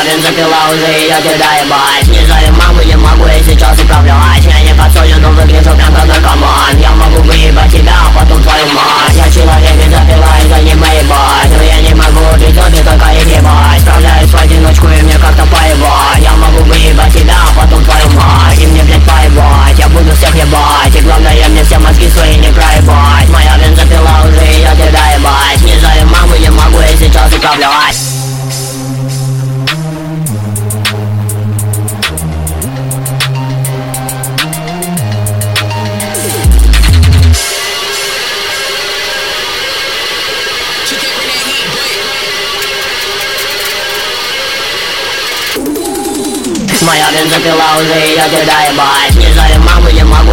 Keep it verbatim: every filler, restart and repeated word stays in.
бензопила уже ее тебя ебать. Не знаю маму, не могу я сейчас управлять. Я не подсолю, но выгляжу прям как наркоман. Я могу выебать тебя, а потом твою мать. Я человек бензопила, и за ним поебать. Но я не могу убить, ты только их ебать. Справляюсь в одиночку и мне как-то поебать. Я могу выебать тебя, а потом твою мать. И мне, блядь, поебать, я буду всех ебать. И главное, мне все мозги свои не проебать. Моя бензопила уже ее тебя ебать. Не знаю маму, не могу я сейчас управлять. Моя бензопила уже ее тебя ебать. Не знаю маму, не могу